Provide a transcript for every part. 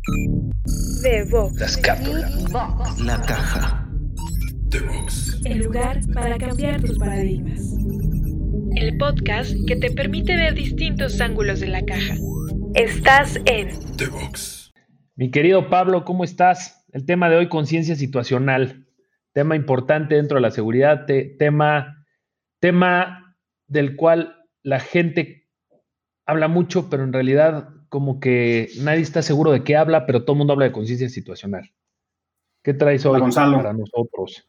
The Box. La escápula. La caja. The Box. El lugar para cambiar tus paradigmas. El podcast que te permite ver distintos ángulos de la caja. Estás en The Box. Mi querido Pablo, ¿cómo estás? El tema de hoy, conciencia situacional. Tema importante dentro de la seguridad. Tema del cual la gente habla mucho, pero en realidad como que nadie está seguro de qué habla, pero todo el mundo habla de conciencia situacional. ¿Qué traes hoy para nosotros?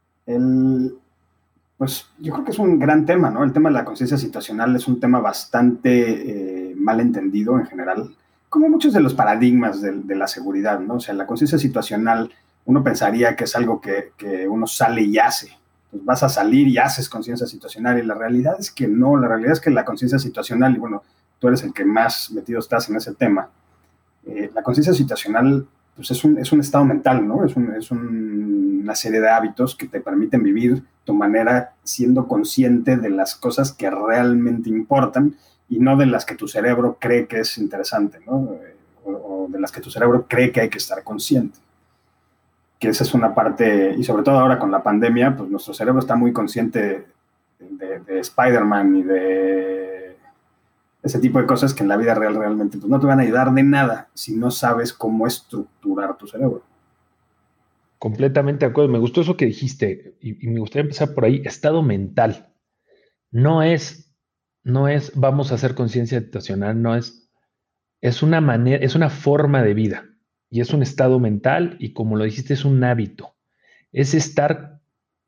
Pues yo creo que es un gran tema, ¿no? El tema de la conciencia situacional es un tema bastante mal entendido en general, como muchos de los paradigmas de la seguridad, ¿no? O sea, la conciencia situacional, uno pensaría que es algo que uno sale y hace. Pues vas a salir y haces conciencia situacional, y la realidad es que no, la realidad es que la conciencia situacional, y bueno, tú eres el que más metido estás en ese tema, la conciencia situacional pues es un estado mental, ¿no? Es una serie de hábitos que te permiten vivir tu manera siendo consciente de las cosas que realmente importan y no de las que tu cerebro cree que es interesante, ¿no? O de las que tu cerebro cree que hay que estar consciente. Que esa es una parte, y sobre todo ahora con la pandemia, pues nuestro cerebro está muy consciente de Spider-Man y de ese tipo de cosas que en la vida real realmente pues no te van a ayudar de nada si no sabes cómo estructurar tu cerebro. Completamente de acuerdo. Me gustó eso que dijiste y me gustaría empezar por ahí. Estado mental. No es vamos a hacer conciencia situacional, es una manera, es una forma de vida y es un estado mental y como lo dijiste, es un hábito. Es estar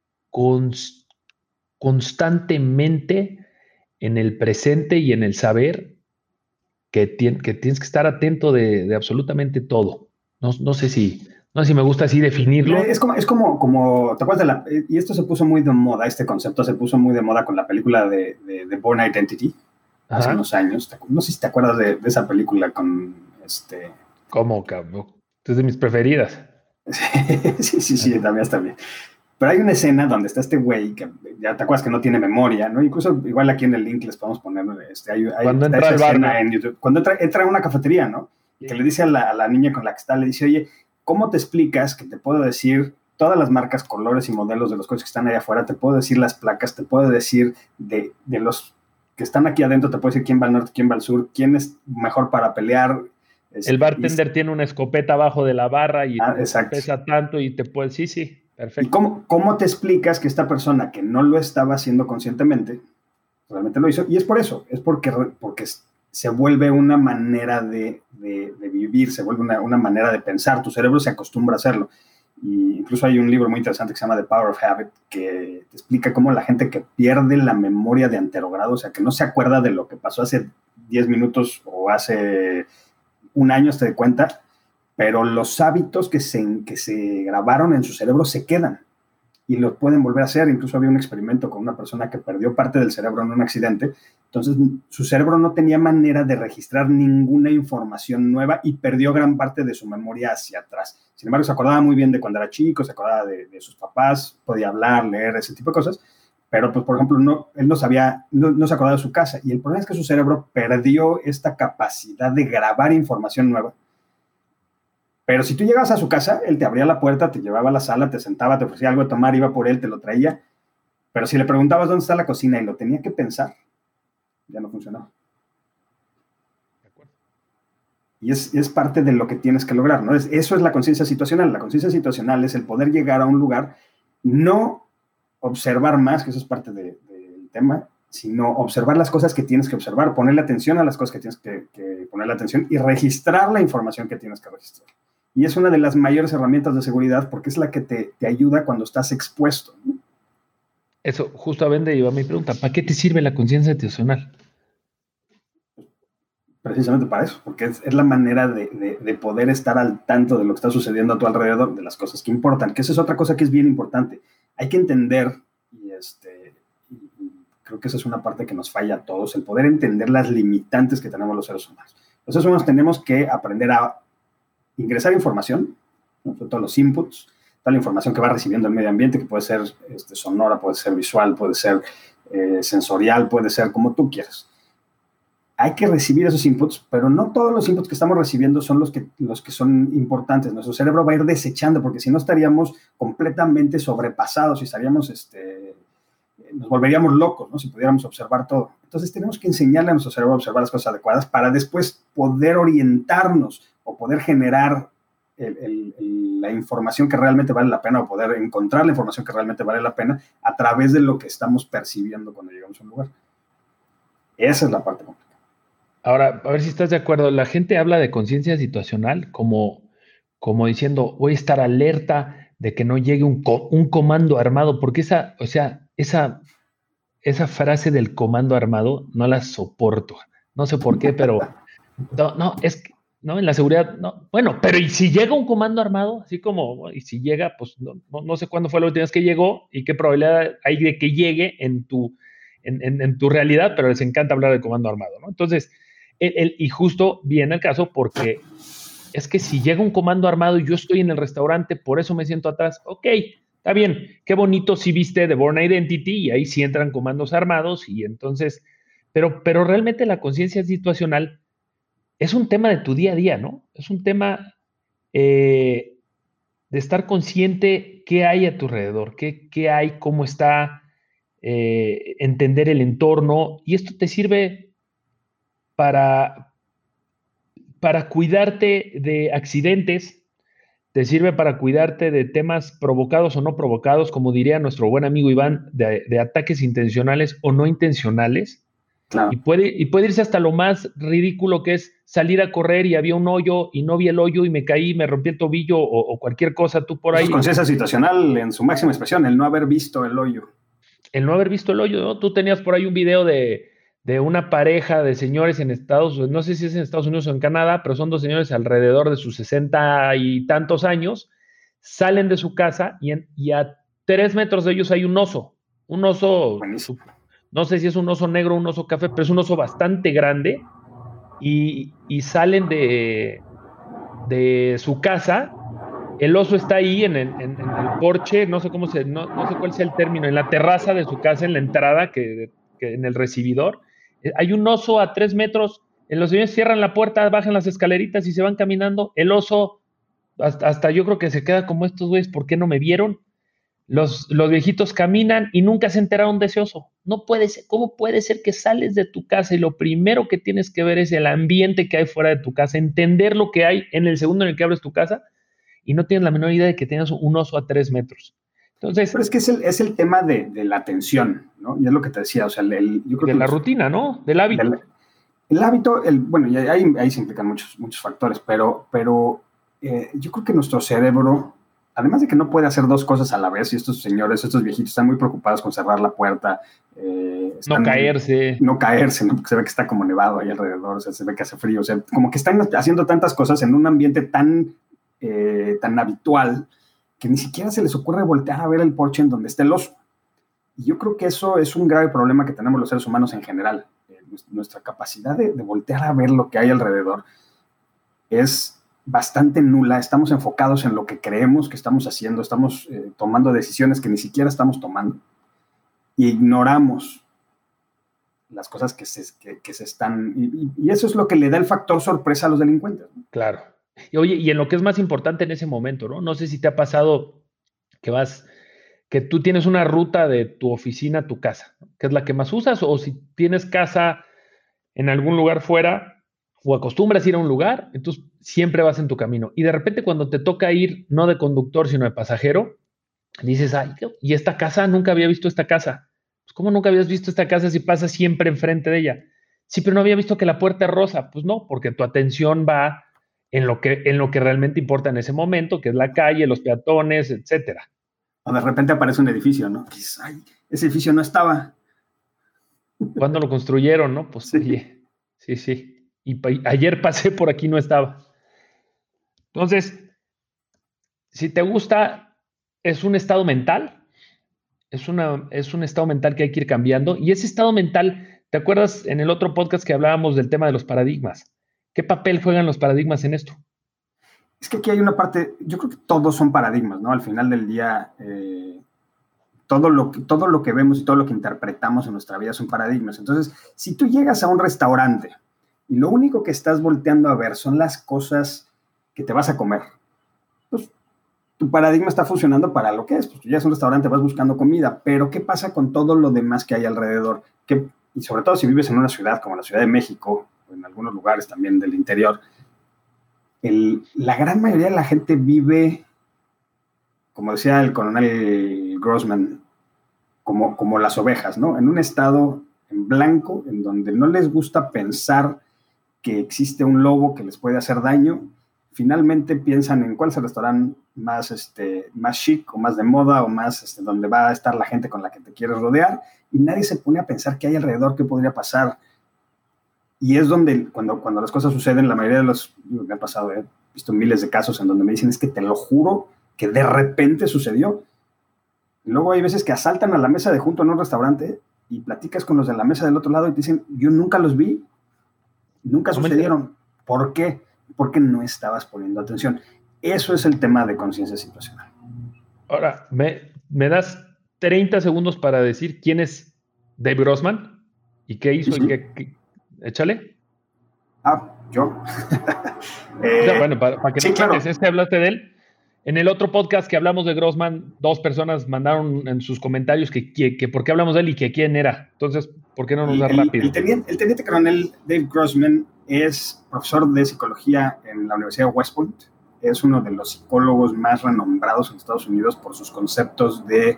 constantemente en el presente y en el saber que tienes que estar atento de absolutamente todo. No sé si me gusta así definirlo. Es como ¿te acuerdas y esto se puso muy de moda, este concepto se puso muy de moda con la película de Bourne Identity, hace unos años. No sé si te acuerdas de esa película con ¿Cómo, cabrón? Es de mis preferidas. Sí, también está bien. Pero hay una escena donde está este güey que ya te acuerdas que no tiene memoria, ¿no? Incluso igual aquí en el link les podemos poner, cuando entra al bar, ¿no? En YouTube. Cuando entra a una cafetería, ¿no? Sí. Que le dice a la niña con la que está, le dice, oye, ¿cómo te explicas que te puedo decir todas las marcas, colores y modelos de los coches que están allá afuera? Te puedo decir las placas, te puedo decir de los que están aquí adentro, te puedo decir quién va al norte, quién va al sur, quién es mejor para pelear. El bartender tiene una escopeta abajo de la barra y pesa tanto y te puede... Sí, perfecto. ¿Y cómo te explicas que esta persona que no lo estaba haciendo conscientemente, realmente lo hizo? Y es por eso, es porque se vuelve una manera de vivir, se vuelve una manera de pensar, tu cerebro se acostumbra a hacerlo. Y incluso hay un libro muy interesante que se llama The Power of Habit, que te explica cómo la gente que pierde la memoria de anterogrado, o sea, que no se acuerda de lo que pasó hace 10 minutos o hace un año, te das cuenta, pero los hábitos que se grabaron en su cerebro se quedan y lo pueden volver a hacer. Incluso había un experimento con una persona que perdió parte del cerebro en un accidente, entonces su cerebro no tenía manera de registrar ninguna información nueva y perdió gran parte de su memoria hacia atrás. Sin embargo, se acordaba muy bien de cuando era chico, se acordaba de sus papás, podía hablar, leer, ese tipo de cosas, pero pues por ejemplo él no se acordaba de su casa, y el problema es que su cerebro perdió esta capacidad de grabar información nueva. Pero si tú llegabas a su casa, él te abría la puerta, te llevaba a la sala, te sentaba, te ofrecía algo de tomar, iba por él, te lo traía. Pero si le preguntabas dónde está la cocina y lo tenía que pensar, ya no funcionaba. ¿De acuerdo? Y es parte de lo que tienes que lograr, ¿no? Eso es la conciencia situacional. La conciencia situacional es el poder llegar a un lugar, no observar más, que eso es parte del tema, sino observar las cosas que tienes que observar, ponerle atención a las cosas que tienes que ponerle atención y registrar la información que tienes que registrar. Y es una de las mayores herramientas de seguridad porque es la que te ayuda cuando estás expuesto, ¿no? Eso justamente iba a mi pregunta. ¿Para qué te sirve la conciencia situacional? Precisamente para eso, porque es la manera de poder estar al tanto de lo que está sucediendo a tu alrededor, de las cosas que importan, que esa es otra cosa que es bien importante. Hay que entender, y creo que esa es una parte que nos falla a todos, el poder entender las limitantes que tenemos los seres humanos. Los seres humanos tenemos que aprender a ingresar información, ¿no? Todos los inputs, toda la información que va recibiendo el medio ambiente, que puede ser sonora, puede ser visual, puede ser sensorial, puede ser como tú quieras. hay que recibir esos inputs, pero no todos los inputs que estamos recibiendo son los que son importantes. Nuestro cerebro va a ir desechando, porque si no estaríamos completamente sobrepasados y nos volveríamos locos, ¿no? Si pudiéramos observar todo. Entonces tenemos que enseñarle a nuestro cerebro a observar las cosas adecuadas para después poder orientarnos o poder generar la información que realmente vale la pena, o poder encontrar la información que realmente vale la pena a través de lo que estamos percibiendo cuando llegamos a un lugar. Esa es la parte complicada. Ahora, a ver si estás de acuerdo. La gente habla de conciencia situacional como diciendo, voy a estar alerta de que no llegue un comando armado, porque esa frase del comando armado no la soporto. No sé por qué, pero es que, ¿no? En la seguridad, no. Bueno, pero ¿y si llega un comando armado? Así como, y si llega, pues no sé cuándo fue la última vez que llegó y qué probabilidad hay de que llegue en tu realidad, pero les encanta hablar de comando armado, ¿no? Entonces, y justo viene el caso porque es que si llega un comando armado y yo estoy en el restaurante, por eso me siento atrás, ok, está bien, qué bonito si viste The Bourne Identity y ahí sí entran comandos armados y entonces, pero realmente la conciencia situacional es un tema de tu día a día, ¿no? Es un tema de estar consciente qué hay a tu alrededor, qué hay, cómo está, entender el entorno, y esto te sirve para cuidarte de accidentes, te sirve para cuidarte de temas provocados o no provocados, como diría nuestro buen amigo Iván, de ataques intencionales o no intencionales. Claro. Y puede irse hasta lo más ridículo, que es salir a correr y había un hoyo y no vi el hoyo y me caí, me rompí el tobillo o cualquier cosa, tú por ahí. Conciencia situacional en su máxima expresión, el no haber visto el hoyo. El no haber visto el hoyo, ¿no? Tú tenías por ahí un video de una pareja de señores en Estados Unidos, no sé si es en Estados Unidos o en Canadá, pero son dos señores alrededor de sus 60 y tantos años, salen de su casa y a 3 metros de ellos hay un oso. Buenísimo. No sé si es un oso negro o un oso café, pero es un oso bastante grande y salen de su casa. El oso está ahí en el porche, no sé cuál sea el término, en la terraza de su casa, en la entrada, que en el recibidor. Hay un oso a 3 metros, los señores cierran la puerta, bajan las escaleritas y se van caminando. El oso, hasta yo creo que se queda como estos güeyes, ¿por qué no me vieron? Los viejitos caminan y nunca se enteraron de ese oso. No puede ser. ¿Cómo puede ser que sales de tu casa y lo primero que tienes que ver es el ambiente que hay fuera de tu casa, entender lo que hay en el segundo en el que abres tu casa y no tienes la menor idea de que tienes un oso a 3 metros? Entonces, pero es que es el tema de la atención, ¿no? Y es lo que te decía, o sea, yo creo de que la rutina, ¿no? Del hábito. El hábito, bueno, y ahí se implican muchos factores, pero yo creo que nuestro cerebro, además de que no puede hacer dos cosas a la vez, y estos viejitos están muy preocupados con cerrar la puerta. No caerse, ¿no? Porque se ve que está como nevado ahí alrededor, o sea, se ve que hace frío, o sea, como que están haciendo tantas cosas en un ambiente tan habitual que ni siquiera se les ocurre voltear a ver el porche en donde está el oso. Y yo creo que eso es un grave problema que tenemos los seres humanos en general. Nuestra capacidad de voltear a ver lo que hay alrededor es bastante nula. Estamos enfocados en lo que creemos que estamos haciendo, estamos tomando decisiones que ni siquiera estamos tomando y ignoramos las cosas que se están... Y eso es lo que le da el factor sorpresa a los delincuentes, ¿no? Claro. Y oye, y en lo que es más importante en ese momento, ¿no? No sé si te ha pasado que tú tienes una ruta de tu oficina a tu casa, ¿no? Que es la que más usas, o si tienes casa en algún lugar fuera o acostumbras ir a un lugar, entonces siempre vas en tu camino. Y de repente cuando te toca ir, no de conductor, sino de pasajero, dices, ay, ¿y esta casa? Nunca había visto esta casa. Pues, ¿cómo nunca habías visto esta casa si pasas siempre enfrente de ella? Sí, pero no había visto que la puerta es rosa. Pues no, porque tu atención va en lo que realmente importa en ese momento, que es la calle, los peatones, etcétera. O de repente aparece un edificio, ¿no? Dices, ay, ese edificio no estaba. ¿Cuándo lo construyeron, no? Pues sí. Sí. Y ayer pasé por aquí, no estaba. Entonces, si te gusta, es un estado mental. Es un estado mental que hay que ir cambiando. Y ese estado mental, ¿te acuerdas en el otro podcast que hablábamos del tema de los paradigmas? ¿Qué papel juegan los paradigmas en esto? Es que aquí hay una parte, yo creo que todos son paradigmas, ¿no? Al final del día, todo lo que vemos y todo lo que interpretamos en nuestra vida son paradigmas. Entonces, si tú llegas a un restaurante y lo único que estás volteando a ver son las cosas que te vas a comer. Pues tu paradigma está funcionando para lo que es. Pues tú ya es un restaurante, vas buscando comida, pero ¿qué pasa con todo lo demás que hay alrededor? Y sobre todo si vives en una ciudad como la Ciudad de México, o en algunos lugares también del interior, la gran mayoría de la gente vive, como decía el coronel Grossman, como las ovejas, ¿no? En un estado en blanco, en donde no les gusta pensar que existe un lobo que les puede hacer daño. Finalmente piensan en cuál es el restaurante más chic o más de moda o más donde va a estar la gente con la que te quieres rodear, y nadie se pone a pensar qué hay alrededor, qué podría pasar. Y es donde cuando las cosas suceden, la mayoría de me ha pasado, he visto miles de casos en donde me dicen, es que te lo juro que de repente sucedió. Y luego hay veces que asaltan a la mesa de junto en un restaurante y platicas con los de la mesa del otro lado y te dicen, yo nunca los vi, nunca sucedieron. ¿Por qué? Porque no estabas poniendo atención. Eso es el tema de conciencia situacional. Ahora, ¿me das 30 segundos para decir quién es Dave Grossman y qué hizo? Sí. Y échale. Yo. Bueno, para que sí, no claro. es que hablaste de él. En el otro podcast que hablamos de Grossman, 2 personas mandaron en sus comentarios que por qué hablamos de él y que quién era. Entonces, ¿por qué no nos da rápido? El teniente coronel Dave Grossman es profesor de psicología en la Universidad de West Point. Es uno de los psicólogos más renombrados en Estados Unidos por sus conceptos de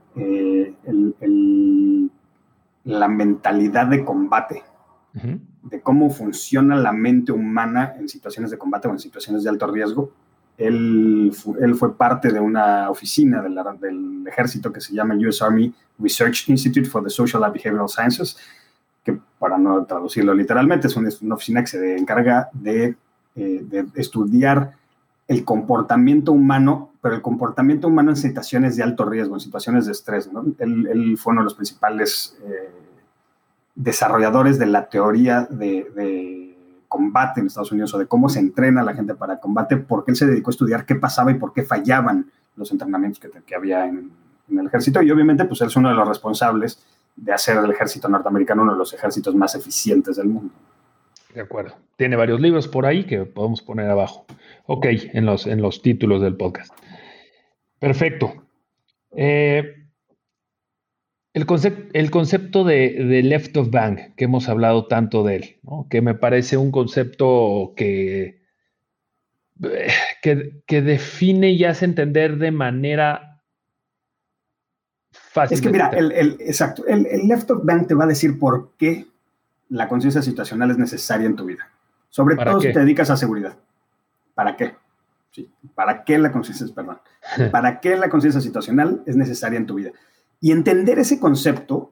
la mentalidad de combate, de cómo funciona la mente humana en situaciones de combate o en situaciones de alto riesgo. Él fue parte de una oficina del ejército que se llama US Army Research Institute for the Social and Behavioral Sciences, que para no traducirlo literalmente es una oficina que se encarga de estudiar el comportamiento humano, pero el comportamiento humano en situaciones de alto riesgo, en situaciones de estrés, ¿no? Él fue uno de los principales desarrolladores de la teoría de combate en Estados Unidos, o de cómo se entrena a la gente para combate, porque él se dedicó a estudiar qué pasaba y por qué fallaban los entrenamientos que había en el ejército, y obviamente pues él es uno de los responsables de hacer del ejército norteamericano uno de los ejércitos más eficientes del mundo. De acuerdo. Tiene varios libros por ahí que podemos poner abajo. Ok, en los títulos del podcast. Perfecto. El concepto de left of bang, que hemos hablado tanto de él, ¿no? Que me parece un concepto que define y hace entender de manera fácil. Es que mira, exacto, el left of bang te va a decir por qué la conciencia situacional es necesaria en tu vida. Sobre todo si te dedicas a seguridad. ¿Para qué? Sí, ¿para qué la conciencia situacional es necesaria en tu vida? Y entender ese concepto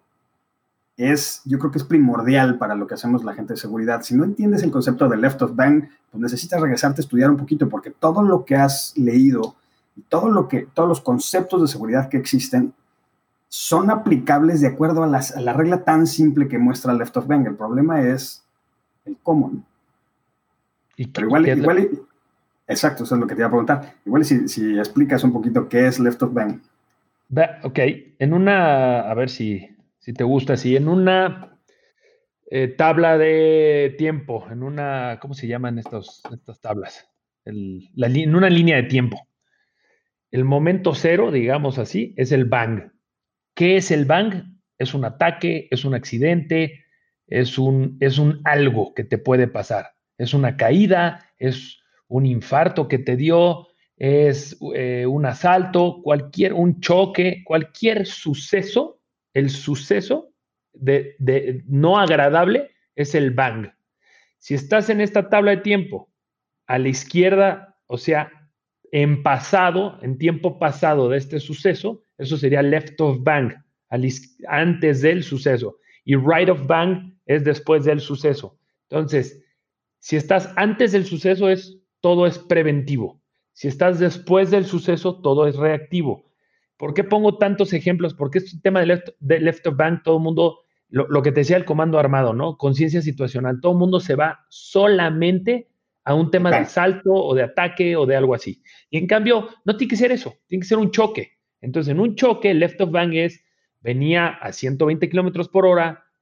yo creo que es primordial para lo que hacemos la gente de seguridad. Si no entiendes el concepto de left of bang, pues necesitas regresarte a estudiar un poquito, porque todo lo que has leído, todos los conceptos de seguridad que existen, son aplicables de acuerdo a la regla tan simple que muestra left of bang. El problema es el cómo, ¿no? Pero igual, exacto, eso es lo que te iba a preguntar. Igual si explicas un poquito qué es left of bang. Ok, a ver si te gusta así, en una tabla de tiempo, ¿cómo se llaman estas tablas? En una línea de tiempo. El momento cero, digamos así, es el bang. ¿Qué es el bang? Es un ataque, es un accidente, es un algo que te puede pasar. Es una caída, es un infarto que te dio, es un asalto, un choque, cualquier suceso, el suceso de no agradable es el bang. Si estás en esta tabla de tiempo, a la izquierda, o sea, en tiempo pasado de este suceso, eso sería left of bang, antes del suceso. Y right of bang es después del suceso. Entonces, si estás antes del suceso, todo es preventivo. Si estás después del suceso, todo es reactivo. ¿Por qué pongo tantos ejemplos? Porque este tema de left of bang, todo el mundo, lo que te decía el comando armado, ¿no? Conciencia situacional, todo el mundo se va solamente a un tema de asalto o de ataque o de algo así. Y en cambio, no tiene que ser eso, tiene que ser un choque. Entonces, en un choque, el left of bang venía a 120 kilómetros por hora,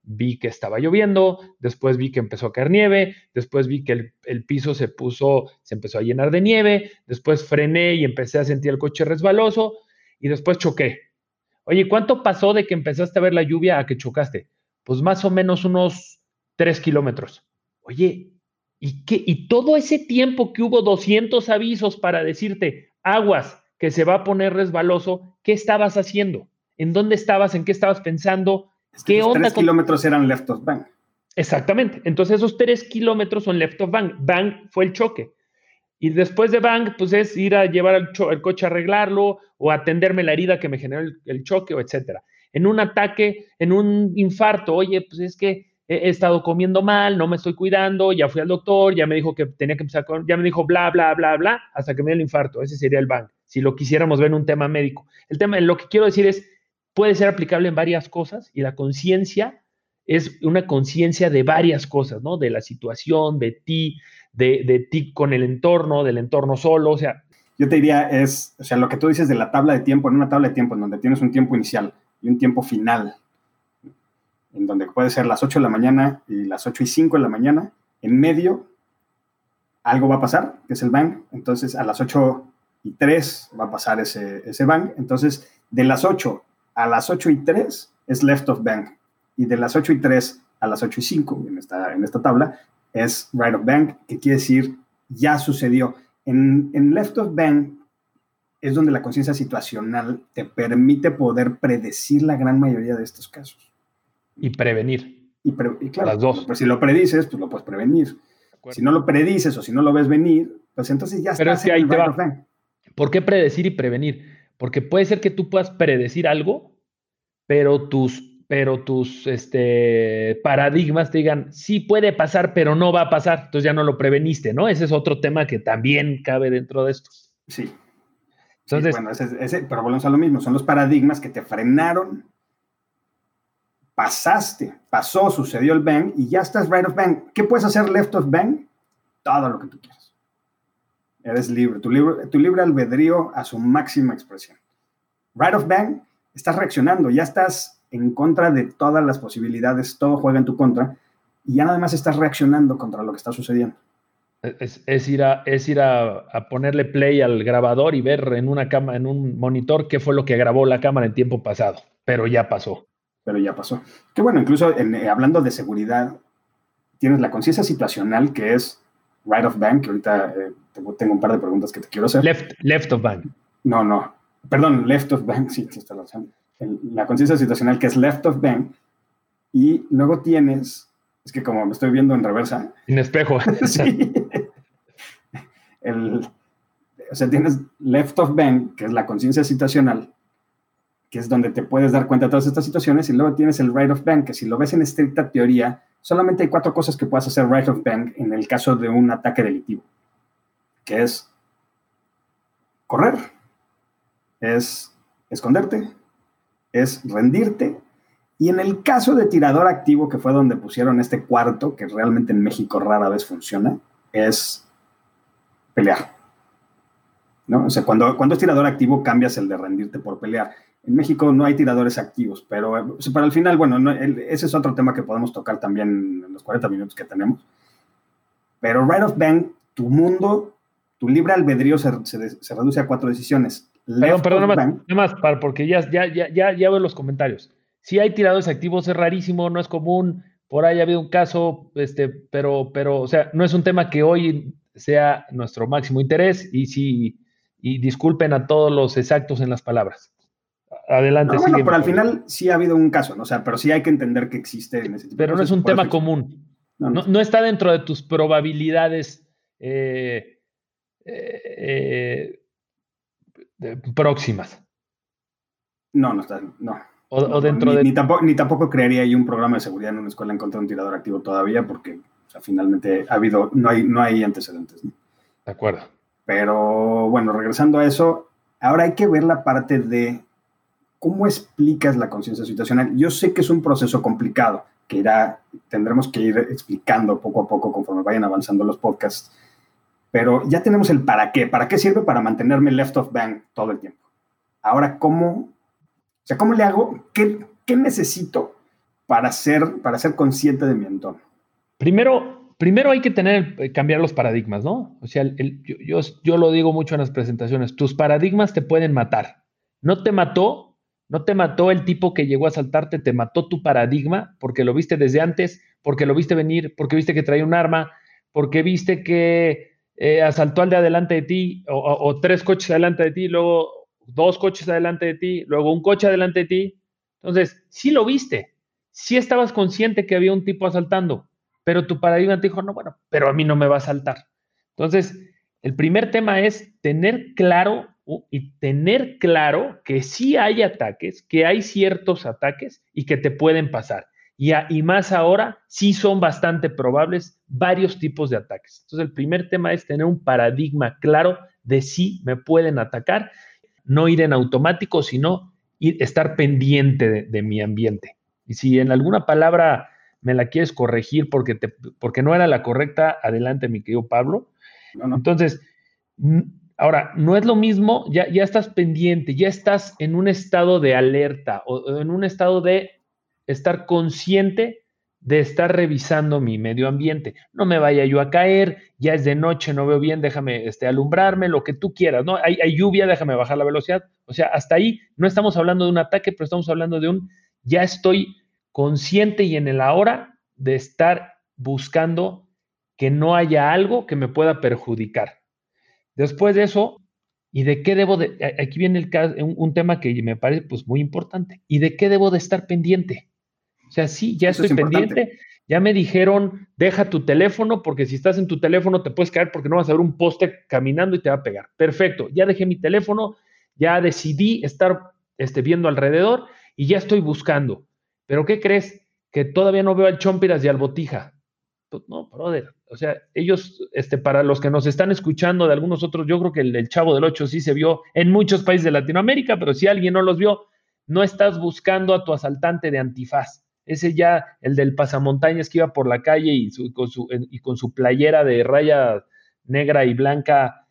vi que estaba lloviendo, después vi que empezó a caer nieve, después vi que el piso se empezó a llenar de nieve, después frené y empecé a sentir el coche resbaloso y después choqué. Oye, ¿cuánto pasó de que empezaste a ver la lluvia a que chocaste? Pues más o menos unos 3 kilómetros. Oye, ¿y qué? Y todo ese tiempo que hubo 200 avisos para decirte, aguas, que se va a poner resbaloso, ¿qué estabas haciendo? ¿En dónde estabas? ¿En qué estabas pensando? ¿Qué onda? 3 kilómetros eran left of bank. Exactamente. Entonces esos 3 kilómetros son left of bank. Bank fue el choque. Y después de bank, pues es ir a llevar el coche a arreglarlo o atenderme la herida que me generó el choque, o etcétera. En un ataque, en un infarto, oye, pues es que he estado comiendo mal, no me estoy cuidando, ya fui al doctor, ya me dijo que tenía que empezar ya me dijo bla, bla, bla, bla, hasta que me dio el infarto. Ese sería el bank, si lo quisiéramos ver en un tema médico. Lo que quiero decir es, puede ser aplicable en varias cosas y la conciencia es una conciencia de varias cosas, ¿no? De la situación, de ti, de ti con el entorno, del entorno solo, o sea. Yo te diría lo que tú dices de la tabla de tiempo, en una tabla de tiempo en donde tienes un tiempo inicial y un tiempo final, en donde puede ser las 8 de la mañana y las 8:05 de la mañana, en medio algo va a pasar, que es el bang, entonces a las 8:03 va a pasar ese bang, entonces de las 8 a las 8:03 es left of bang, y de las 8:03 a las 8:05 en esta tabla es right of bang, que quiere decir ya sucedió. En left of bang es donde la conciencia situacional te permite poder predecir la gran mayoría de estos casos. Y prevenir. Y claro, las dos. Pues si lo predices, pues lo puedes prevenir. Si no lo predices o si no lo ves venir, pues entonces ya Pero estás es que en el right of bang. ¿Por qué predecir y prevenir? Porque puede ser que tú puedas predecir algo, pero tus paradigmas te digan, sí puede pasar, pero no va a pasar. Entonces ya no lo preveniste, ¿no? Ese es otro tema que también cabe dentro de esto. Sí. Entonces, sí, bueno, pero volvemos a lo mismo. Son los paradigmas que te frenaron, pasó, sucedió el bang y ya estás right of bang. ¿Qué puedes hacer left of bang? Todo lo que tú quieras. Eres libre. Tu libre albedrío a su máxima expresión. Right of bang, estás reaccionando, ya estás en contra de todas las posibilidades, todo juega en tu contra, y ya nada más estás reaccionando contra lo que está sucediendo. Es ir a ponerle play al grabador y ver en un monitor qué fue lo que grabó la cámara en tiempo pasado, pero ya pasó. Que bueno, incluso hablando de seguridad, tienes la conciencia situacional, que es right of bang, que ahorita tengo un par de preguntas que te quiero hacer. Left of bang. No. Perdón, left of bang, sí, está la razón. La conciencia situacional, que es left of bang, y luego tienes, es que como me estoy viendo en reversa. En espejo. Sí. Tienes left of bang, que es la conciencia situacional, que es donde te puedes dar cuenta de todas estas situaciones, y luego tienes el right of bang, que si lo ves en estricta teoría, solamente hay 4 cosas que puedes hacer right of bang en el caso de un ataque delictivo, que es correr, es esconderte, es rendirte, y en el caso de tirador activo, que fue donde pusieron este cuarto, que realmente en México rara vez funciona, es pelear, ¿no? O sea, cuando es tirador activo, cambias el de rendirte por pelear. En México no hay tiradores activos, pero para el final, bueno, ese es otro tema que podemos tocar también en los 40 minutos que tenemos. Pero right of bang, tu mundo, tu libre albedrío se reduce a 4 decisiones. Perdón, nada más, porque ya veo los comentarios. Si hay tiradores activos, es rarísimo, no es común, por ahí ha habido un caso, pero, o sea, no es un tema que hoy sea nuestro máximo interés, y disculpen a todos los exactos en las palabras. Adelante. Bueno, pero al final sí ha habido un caso, ¿no? O sea, pero sí hay que entender que existe en ese tipo de cosas. Pero no es un tema común. No está dentro de tus probabilidades próximas. No está, no. O dentro ni tampoco crearía ahí un programa de seguridad en una escuela en contra de un tirador activo todavía, porque finalmente no hay antecedentes, ¿no? De acuerdo. Pero bueno, regresando a eso, ahora hay que ver la parte de cómo explicas la conciencia situacional. Yo sé que es un proceso complicado, que tendremos que ir explicando poco a poco conforme vayan avanzando los podcasts, pero ya tenemos el para qué. ¿Para qué sirve? Para mantenerme left of bang todo el tiempo. Ahora, ¿cómo le hago? ¿Qué necesito para ser consciente de mi entorno? Primero hay que cambiar los paradigmas, ¿no? O sea, yo lo digo mucho en las presentaciones, tus paradigmas te pueden matar. No te mató el tipo que llegó a asaltarte, te mató tu paradigma porque lo viste desde antes, porque lo viste venir, porque viste que traía un arma, porque viste que asaltó al de adelante de ti, o 3 coches adelante de ti, luego 2 coches adelante de ti, luego un coche adelante de ti. Entonces, sí lo viste, sí estabas consciente que había un tipo asaltando, pero tu paradigma te dijo, no, bueno, pero a mí no me va a asaltar. Entonces, el primer tema es tener claro que sí hay ataques, que hay ciertos ataques y que te pueden pasar. Y más ahora, sí son bastante probables varios tipos de ataques. Entonces, el primer tema es tener un paradigma claro de si me pueden atacar, no ir en automático, sino estar pendiente de mi ambiente. Y si en alguna palabra me la quieres corregir porque no era la correcta, adelante, mi querido Pablo. No. Entonces, ahora, no es lo mismo, ya estás pendiente, ya estás en un estado de alerta o en un estado de estar consciente de estar revisando mi medio ambiente. No me vaya yo a caer, ya es de noche, no veo bien, déjame alumbrarme, lo que tú quieras, ¿no? Hay lluvia, déjame bajar la velocidad. O sea, hasta ahí no estamos hablando de un ataque, pero estamos hablando de ya estoy consciente y en el ahora de estar buscando que no haya algo que me pueda perjudicar. Después de eso, ¿y de qué debo de? Aquí viene un tema que me parece pues muy importante. ¿Y de qué debo de estar pendiente? O sea, sí, ya estoy pendiente. Ya me dijeron, deja tu teléfono, porque si estás en tu teléfono te puedes caer porque no vas a ver un poste caminando y te va a pegar. Perfecto, ya dejé mi teléfono, ya decidí estar viendo alrededor y ya estoy buscando. ¿Pero qué crees? Que todavía no veo al Chompiras y al Botija. Pues no, brother. O sea, ellos, para los que nos están escuchando de algunos otros, yo creo que el Chavo del Ocho sí se vio en muchos países de Latinoamérica, pero si alguien no los vio, no estás buscando a tu asaltante de antifaz. Ese ya, el del pasamontañas que iba por la calle y con su playera de raya negra y blanca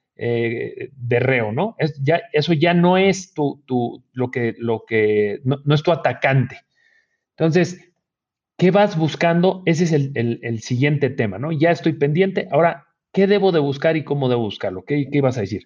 de reo, ¿no? Eso ya no es no es tu atacante. Entonces, ¿qué vas buscando? Ese es el siguiente tema, ¿no? Ya estoy pendiente. Ahora, ¿qué debo de buscar y cómo debo buscarlo? ¿Qué ibas a decir?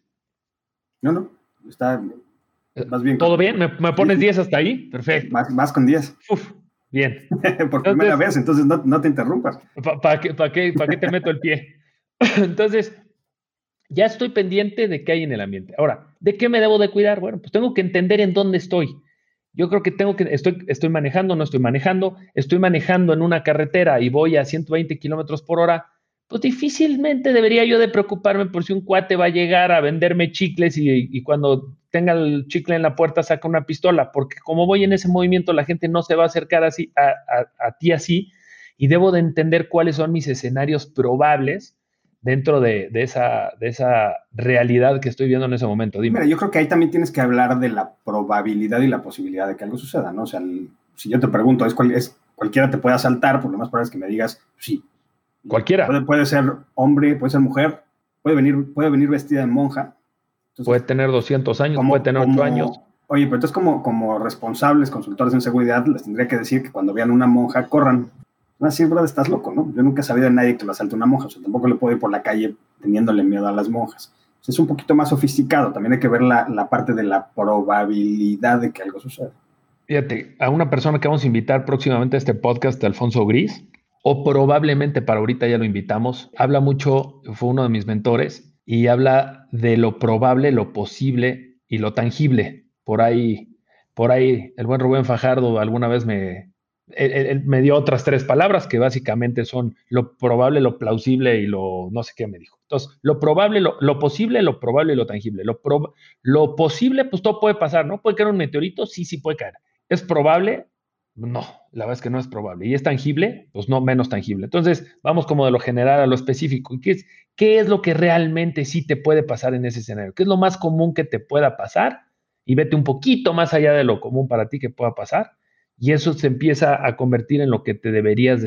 No, está más bien. ¿Todo bien? ¿Me pones 10 hasta ahí? Perfecto. Más con 10. Uf, bien. Por primera vez, entonces no te interrumpas. ¿Para qué te meto el pie? Entonces, ya estoy pendiente de qué hay en el ambiente. Ahora, ¿de qué me debo de cuidar? Bueno, pues tengo que entender en dónde estoy. Yo creo que estoy manejando, no estoy manejando en una carretera y voy a 120 kilómetros por hora, pues difícilmente debería yo de preocuparme por si un cuate va a llegar a venderme chicles y cuando tenga el chicle en la puerta saca una pistola, porque como voy en ese movimiento la gente no se va a acercar así a ti así y debo de entender cuáles son mis escenarios probables dentro de esa realidad que estoy viendo en ese momento. Dime. Mira, yo creo que ahí también tienes que hablar de la probabilidad y la posibilidad de que algo suceda, ¿no? O sea, si yo te pregunto, cualquiera te puede asaltar, por lo más probable es que me digas, sí. Cualquiera. Puede ser hombre, puede ser mujer, puede venir vestida de monja. Entonces, puede tener 200 años, puede tener 8 años. Oye, pero entonces como responsables, consultores en seguridad, les tendría que decir que cuando vean una monja, corran. No, sí, brother, estás loco, ¿no? Yo nunca he sabido de nadie que lo asalte una monja, o sea, tampoco le puedo ir por la calle teniéndole miedo a las monjas. O sea, es un poquito más sofisticado, también hay que ver la parte de la probabilidad de que algo suceda. Fíjate, a una persona que vamos a invitar próximamente a este podcast, Alfonso Gris, o probablemente para ahorita ya lo invitamos, habla mucho, fue uno de mis mentores, y habla de lo probable, lo posible y lo tangible. Por ahí, el buen Rubén Fajardo alguna vez él me dio otras 3 palabras que básicamente son lo probable, lo plausible y lo no sé qué me dijo. Entonces, lo probable, lo posible, lo probable y lo tangible. Lo posible, pues todo puede pasar, ¿no? ¿Puede caer un meteorito? Sí puede caer. ¿Es probable? No, la verdad es que no es probable. ¿Y es tangible? Pues no, menos tangible. Entonces, vamos como de lo general a lo específico. ¿Qué es lo que realmente sí te puede pasar en ese escenario? ¿Qué es lo más común que te pueda pasar? Y vete un poquito más allá de lo común para ti que pueda pasar. Y eso se empieza a convertir en lo que te deberías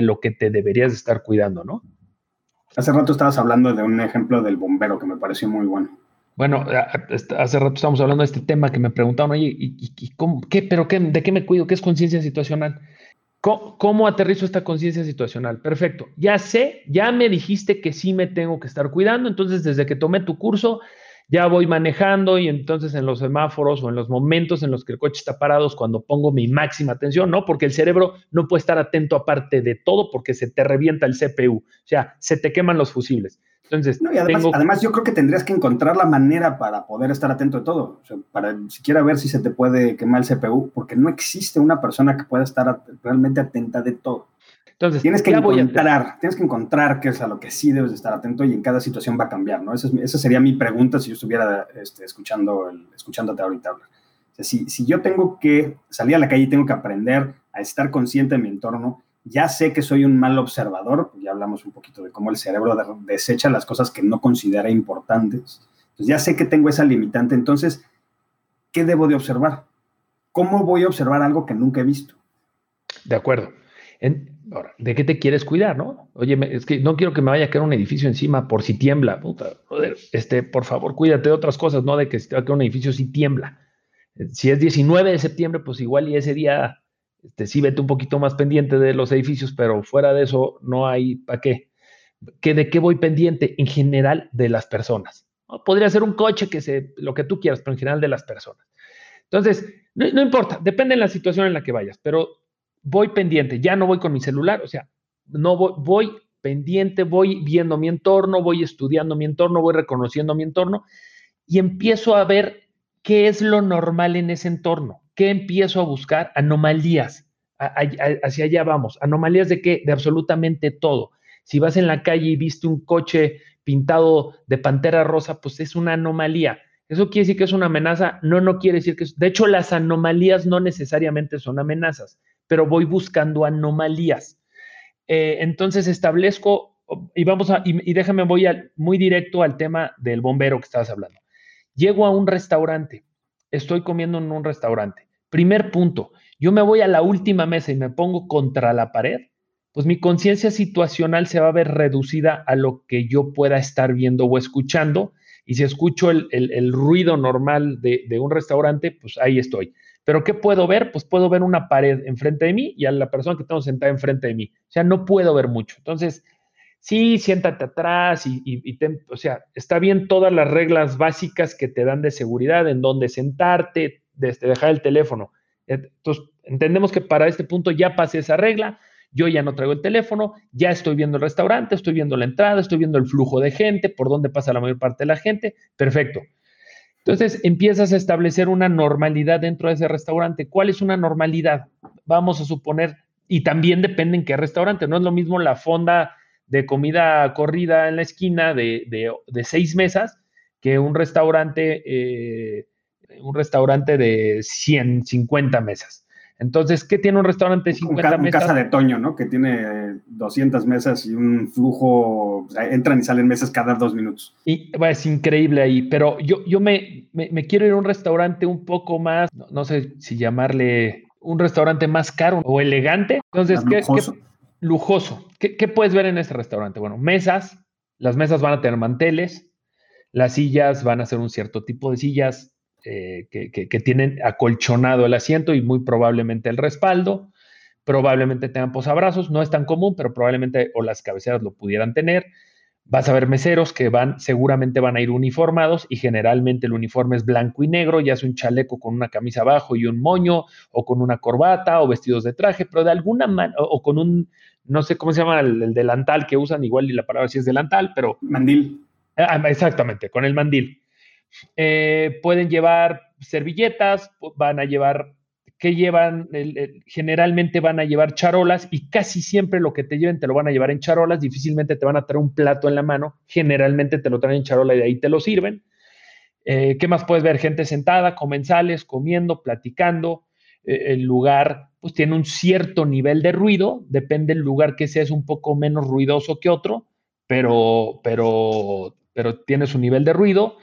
de estar cuidando, ¿no? Hace rato estabas hablando de un ejemplo del bombero que me pareció muy bueno. Bueno, hace rato estábamos hablando de este tema que me preguntaron, oye, ¿de qué me cuido? ¿Qué es conciencia situacional? ¿Cómo aterrizo esta conciencia situacional? Perfecto. Ya sé, ya me dijiste que sí me tengo que estar cuidando, entonces desde que tomé tu curso ya voy manejando y entonces en los semáforos o en los momentos en los que el coche está parado es cuando pongo mi máxima atención, ¿no? Porque el cerebro no puede estar atento aparte de todo porque se te revienta el CPU, o sea, se te queman los fusibles. Entonces, no, y además yo creo que tendrías que encontrar la manera para poder estar atento de todo, o sea, para siquiera ver si se te puede quemar el CPU, porque no existe una persona que pueda estar realmente atenta de todo. Entonces, tienes que encontrar qué es a lo que sí debes de estar atento y en cada situación va a cambiar, ¿no? Esa sería mi pregunta si yo estuviera escuchándote ahorita hablar. O sea, si yo tengo que salir a la calle y tengo que aprender a estar consciente de mi entorno, ya sé que soy un mal observador, ya hablamos un poquito de cómo el cerebro desecha las cosas que no considera importantes. Entonces ya sé que tengo esa limitante, entonces, ¿qué debo de observar? ¿Cómo voy a observar algo que nunca he visto? De acuerdo. Ahora, ¿de qué te quieres cuidar, no? Oye, es que no quiero que me vaya a caer un edificio encima por si tiembla. Puta, joder, por favor, cuídate de otras cosas, no de que se te va a caer un edificio si tiembla. Si es 19 de septiembre, pues igual y ese día sí vete un poquito más pendiente de los edificios, pero fuera de eso no hay para qué. ¿De qué voy pendiente? En general, de las personas, ¿no? Podría ser un coche, lo que tú quieras, pero en general de las personas. Entonces, no importa, depende de la situación en la que vayas, pero voy pendiente, ya no voy con mi celular, o sea, no voy pendiente, voy viendo mi entorno, voy estudiando mi entorno, voy reconociendo mi entorno y empiezo a ver qué es lo normal en ese entorno, qué empiezo a buscar, anomalías, hacia allá vamos, anomalías de qué, de absolutamente todo. Si vas en la calle y viste un coche pintado de pantera rosa, pues es una anomalía. ¿Eso quiere decir que es una amenaza? No quiere decir que de hecho, las anomalías no necesariamente son amenazas, pero voy buscando anomalías. Entonces establezco, y déjame, voy muy directo al tema del bombero que estabas hablando. Llego a un restaurante, estoy comiendo en un restaurante. Primer punto, yo me voy a la última mesa y me pongo contra la pared, pues mi conciencia situacional se va a ver reducida a lo que yo pueda estar viendo o escuchando. Y si escucho el ruido normal de un restaurante, pues ahí estoy. ¿Pero qué puedo ver? Pues puedo ver una pared enfrente de mí y a la persona que tengo sentada enfrente de mí. O sea, no puedo ver mucho. Entonces, sí, siéntate atrás o sea, está bien todas las reglas básicas que te dan de seguridad, en dónde sentarte, dejar el teléfono. Entonces, entendemos que para este punto ya pasé esa regla. Yo ya no traigo el teléfono, ya estoy viendo el restaurante, estoy viendo la entrada, estoy viendo el flujo de gente, por dónde pasa la mayor parte de la gente. Perfecto. Entonces empiezas a establecer una normalidad dentro de ese restaurante. ¿Cuál es una normalidad? Vamos a suponer, y también depende en qué restaurante. No es lo mismo la fonda de comida corrida en la esquina de 6 mesas que un restaurante de 150 mesas. Entonces, ¿qué tiene un restaurante de 50 mesas? Casa de Toño, ¿no? Que tiene 200 mesas y un flujo, o sea, entran y salen mesas cada 2 minutos. Y es increíble ahí, pero yo me quiero ir a un restaurante un poco más, no sé si llamarle un restaurante más caro o elegante. Entonces, lujoso. ¿Qué puedes ver en este restaurante? Bueno, mesas, las mesas van a tener manteles, las sillas van a ser un cierto tipo de sillas, que tienen acolchonado el asiento y muy probablemente el respaldo, probablemente tengan posabrazos, no es tan común, pero probablemente o las cabeceras lo pudieran tener. Vas a ver meseros que seguramente van a ir uniformados y generalmente el uniforme es blanco y negro, ya es un chaleco con una camisa abajo y un moño, o con una corbata, o vestidos de traje, pero de alguna manera, o con un, no sé cómo se llama el delantal que usan, igual y la palabra sí es delantal, pero... Mandil. Exactamente, con el mandil. Pueden llevar servilletas, van a llevar, generalmente van a llevar charolas y casi siempre lo que te lleven te lo van a llevar en charolas, difícilmente te van a traer un plato en la mano, generalmente te lo traen en charola y de ahí te lo sirven. ¿Qué más puedes ver? Gente sentada, comensales, comiendo, platicando. El lugar pues tiene un cierto nivel de ruido, depende del lugar que sea, es un poco menos ruidoso que otro, pero tiene su nivel de ruido.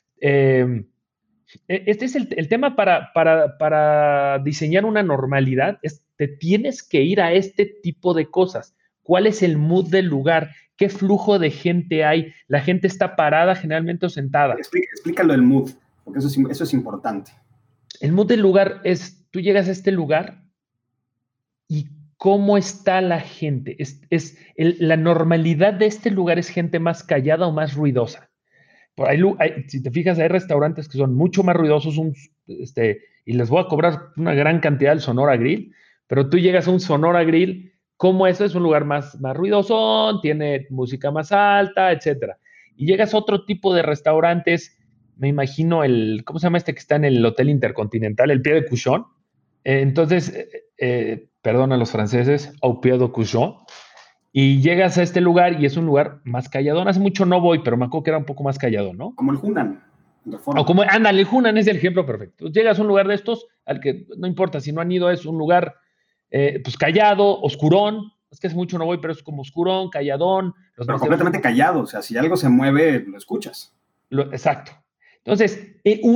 Este es el tema para diseñar una normalidad, te tienes que ir a este tipo de cosas. ¿Cuál es el mood del lugar? ¿Qué flujo de gente hay? ¿La gente está parada generalmente o sentada? Explícalo el mood, porque eso es importante. El mood del lugar es, tú llegas a este lugar y ¿cómo está la gente? La normalidad de este lugar es gente más callada o más ruidosa. Si te fijas, hay restaurantes que son mucho más ruidosos, y les voy a cobrar una gran cantidad del Sonora Grill, pero tú llegas a un Sonora Grill, ¿cómo eso? Es un lugar más ruidoso, tiene música más alta, etcétera. Y llegas a otro tipo de restaurantes, me imagino ¿cómo se llama este que está en el Hotel Intercontinental? El Pied de Cuchon. Perdón a los franceses, au Pied de Cuchon. Y llegas a este lugar y es un lugar más calladón. Hace mucho no voy, pero me acuerdo que era un poco más calladón, ¿no? Como el Hunan. Ándale, el Hunan es el ejemplo perfecto. Llegas a un lugar de estos al que no importa si no han ido, es un lugar pues callado, oscurón. Es que hace mucho no voy, pero es como oscurón, calladón. Pero completamente callado. O sea, si algo se mueve, lo escuchas. Exacto. Entonces,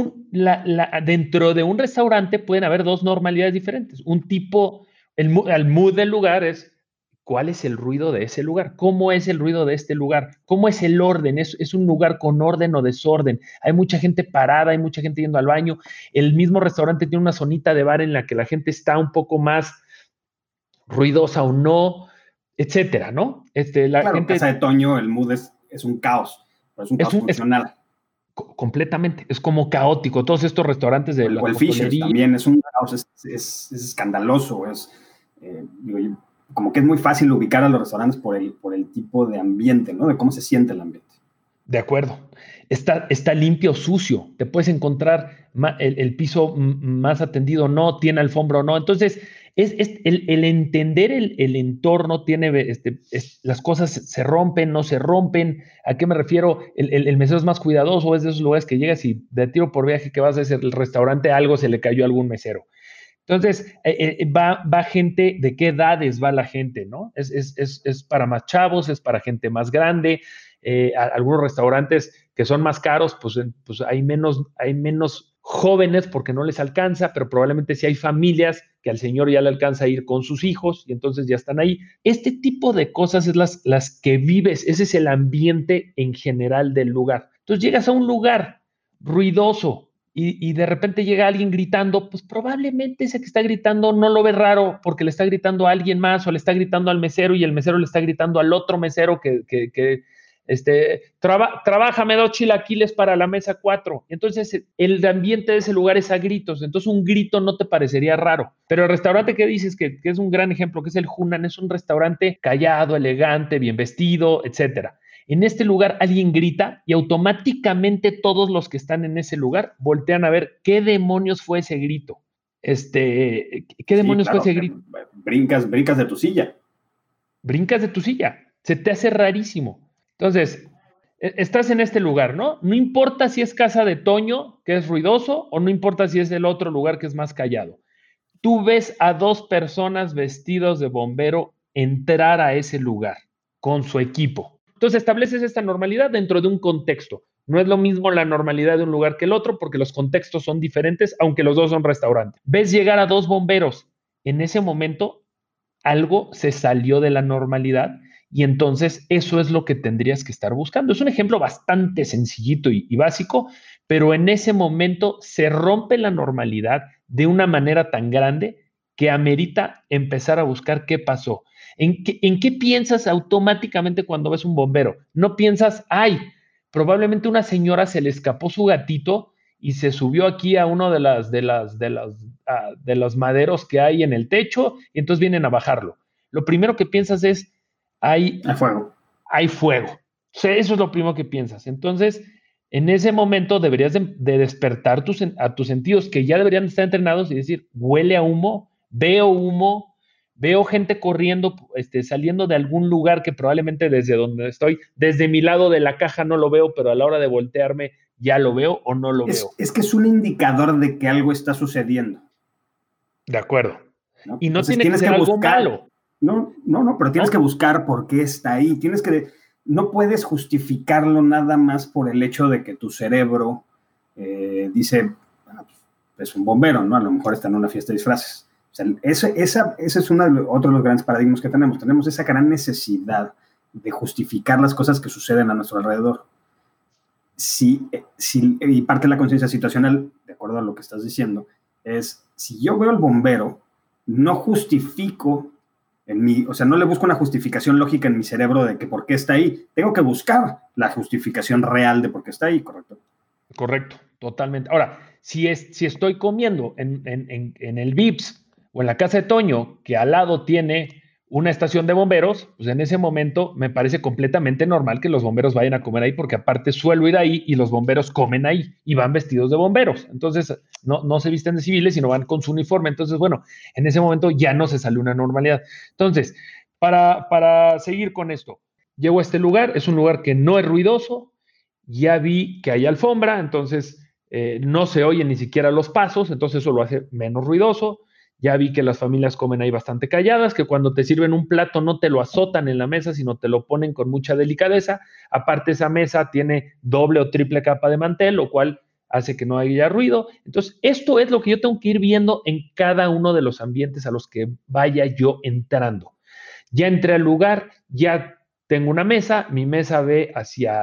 dentro de un restaurante pueden haber dos normalidades diferentes. Un tipo, el mood del lugar es cuál es el ruido de ese lugar, cómo es el ruido de este lugar, cómo es el orden, es un lugar con orden o desorden. Hay mucha gente parada, hay mucha gente yendo al baño. El mismo restaurante tiene una zonita de bar en la que la gente está un poco más ruidosa o no, etcétera, ¿no? Casa de Toño, el mood es un caos, pero es un caos funcional. Completamente, es como caótico. Todos estos restaurantes de o el Fishers también es un caos, es escandaloso, como que es muy fácil ubicar a los restaurantes por el tipo de ambiente, ¿no? De cómo se siente el ambiente. De acuerdo. Está limpio o sucio. Te puedes encontrar el piso más atendido o no, tiene alfombra o no. Entonces, el entender el entorno tiene, las cosas se rompen, no se rompen. ¿A qué me refiero? El mesero es más cuidadoso, es de esos lugares que llegas y de tiro por viaje que vas a hacer el restaurante, algo se le cayó a algún mesero. Entonces, va gente, ¿de qué edades va la gente, no? Es para más chavos, es para gente más grande. Algunos restaurantes que son más caros, pues hay menos jóvenes porque no les alcanza, pero probablemente sí hay familias que al señor ya le alcanza a ir con sus hijos y entonces ya están ahí. Este tipo de cosas es las que vives, ese es el ambiente en general del lugar. Entonces llegas a un lugar ruidoso, y de repente llega alguien gritando, pues probablemente ese que está gritando no lo ve raro porque le está gritando a alguien más o le está gritando al mesero y el mesero le está gritando al otro mesero que trabaja, me da chilaquiles para la mesa 4. Entonces el ambiente de ese lugar es a gritos, entonces un grito no te parecería raro. Pero el restaurante que dices que es un gran ejemplo, que es el Hunan, es un restaurante callado, elegante, bien vestido, etcétera. En este lugar alguien grita y automáticamente todos los que están en ese lugar voltean a ver qué demonios fue ese grito. ¿Qué demonios fue ese grito? Brincas de tu silla. Brincas de tu silla. Se te hace rarísimo. Entonces, estás en este lugar, ¿no? No importa si es casa de Toño, que es ruidoso, o no importa si es el otro lugar que es más callado. Tú ves a dos personas vestidos de bombero entrar a ese lugar con su equipo. Entonces estableces esta normalidad dentro de un contexto. No es lo mismo la normalidad de un lugar que el otro porque los contextos son diferentes, aunque los dos son restaurantes. Ves llegar a dos bomberos. En ese momento algo se salió de la normalidad y entonces eso es lo que tendrías que estar buscando. Es un ejemplo bastante sencillito y básico, pero en ese momento se rompe la normalidad de una manera tan grande que amerita empezar a buscar qué pasó. ¿En qué piensas automáticamente cuando ves un bombero? No piensas, ay, probablemente una señora se le escapó su gatito y se subió aquí a uno de los maderos que hay en el techo y entonces vienen a bajarlo. Lo primero que piensas es, hay fuego. Hay fuego. O sea, eso es lo primero que piensas. Entonces, en ese momento deberías de despertar a tus sentidos que ya deberían estar entrenados y decir, huele a humo, veo gente corriendo, saliendo de algún lugar que probablemente desde donde estoy, desde mi lado de la caja no lo veo, pero a la hora de voltearme ya lo veo o no lo veo. Es que es un indicador de que algo está sucediendo. De acuerdo. ¿No? Y no Entonces, tiene que ser algo malo. No, pero tienes que buscar por qué está ahí. No puedes justificarlo nada más por el hecho de que tu cerebro dice, es un bombero, ¿no? A lo mejor está en una fiesta de disfraces. O sea, ese es otro de los grandes paradigmas que tenemos. Tenemos esa gran necesidad de justificar las cosas que suceden a nuestro alrededor. Y parte de la conciencia situacional, de acuerdo a lo que estás diciendo, es, si yo veo al bombero, no justifico o sea, no le busco una justificación lógica en mi cerebro de que por qué está ahí. Tengo que buscar la justificación real de por qué está ahí, ¿correcto? Correcto, totalmente. Ahora, si estoy comiendo en el Vips o en la casa de Toño, que al lado tiene una estación de bomberos, pues en ese momento me parece completamente normal que los bomberos vayan a comer ahí, porque aparte suelo ir ahí y los bomberos comen ahí y van vestidos de bomberos. Entonces, no se visten de civiles, sino van con su uniforme. Entonces, bueno, en ese momento ya no se sale una normalidad. Entonces, para seguir con esto, llego a este lugar, es un lugar que no es ruidoso, ya vi que hay alfombra, entonces no se oyen ni siquiera los pasos, entonces eso lo hace menos ruidoso. Ya vi que las familias comen ahí bastante calladas, que cuando te sirven un plato no te lo azotan en la mesa, sino te lo ponen con mucha delicadeza. Aparte, esa mesa tiene doble o triple capa de mantel, lo cual hace que no haya ruido. Entonces, esto es lo que yo tengo que ir viendo en cada uno de los ambientes a los que vaya yo entrando. Ya entré al lugar, ya tengo una mesa, mi mesa ve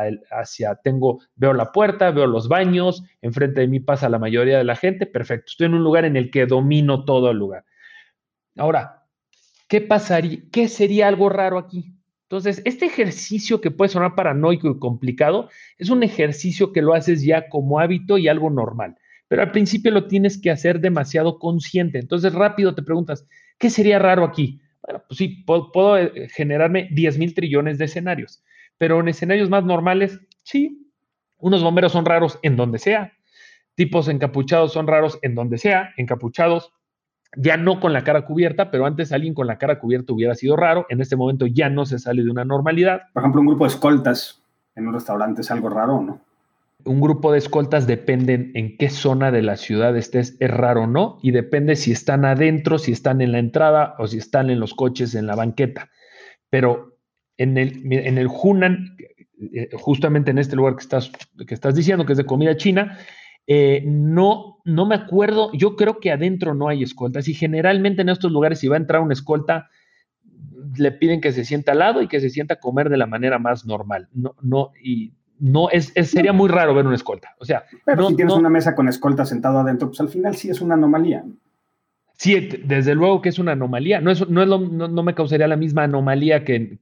veo la puerta, veo los baños, enfrente de mí pasa la mayoría de la gente, perfecto, estoy en un lugar en el que domino todo el lugar. Ahora, ¿qué pasaría? ¿Qué sería algo raro aquí? Entonces, este ejercicio que puede sonar paranoico y complicado, es un ejercicio que lo haces ya como hábito y algo normal, pero al principio lo tienes que hacer demasiado consciente. Entonces, rápido te preguntas, ¿qué sería raro aquí? Bueno, pues sí, puedo generarme 10,000 trillones de escenarios, pero en escenarios más normales, sí, unos bomberos son raros en donde sea, tipos encapuchados son raros en donde sea, encapuchados, ya no con la cara cubierta, pero antes alguien con la cara cubierta hubiera sido raro, en este momento ya no se sale de una normalidad. Por ejemplo, un grupo de escoltas en un restaurante es algo raro, ¿o no? Un grupo de escoltas depende en qué zona de la ciudad estés, es raro o no, y depende si están adentro, si están en la entrada o si están en los coches en la banqueta. Pero en el Hunan, justamente en este lugar que estás diciendo, que es de comida china, no me acuerdo, yo creo que adentro no hay escoltas, y generalmente en estos lugares, si va a entrar una escolta, le piden que se sienta al lado y que se sienta a comer de la manera más normal. Sería muy raro ver una escolta. O sea, pero si tienes una mesa con escolta sentado adentro, pues al final sí es una anomalía. Sí, desde luego que es una anomalía. No me causaría la misma anomalía que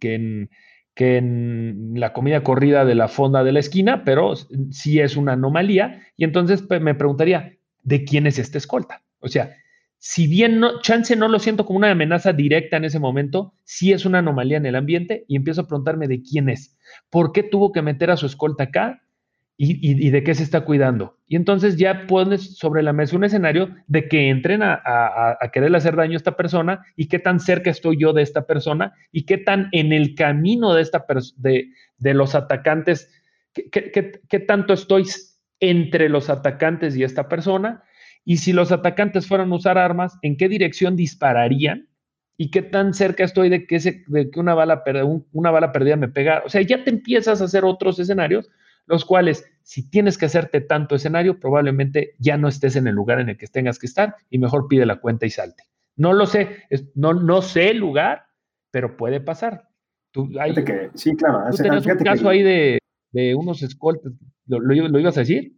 en la comida corrida de la fonda de la esquina, pero sí es una anomalía. Y entonces me preguntaría, ¿de quién es esta escolta? O sea, si bien chance no lo siento como una amenaza directa en ese momento, sí es una anomalía en el ambiente y empiezo a preguntarme de quién es. ¿Por qué tuvo que meter a su escolta acá? ¿Y de qué se está cuidando? Y entonces ya pones sobre la mesa un escenario de que entren a quererle hacer daño a esta persona, y qué tan cerca estoy yo de esta persona, y qué tan en el camino de los atacantes, qué tanto estoy entre los atacantes y esta persona, y si los atacantes fueran a usar armas, ¿en qué dirección dispararían? ¿Y qué tan cerca estoy de que una bala perdida me pega? O sea, ya te empiezas a hacer otros escenarios, los cuales, si tienes que hacerte tanto escenario, probablemente ya no estés en el lugar en el que tengas que estar, y mejor pide la cuenta y salte. No lo sé, no sé el lugar, pero puede pasar. Sí, claro. ¿Tú tenías un caso ahí de unos escoltas? ¿Lo ibas a decir?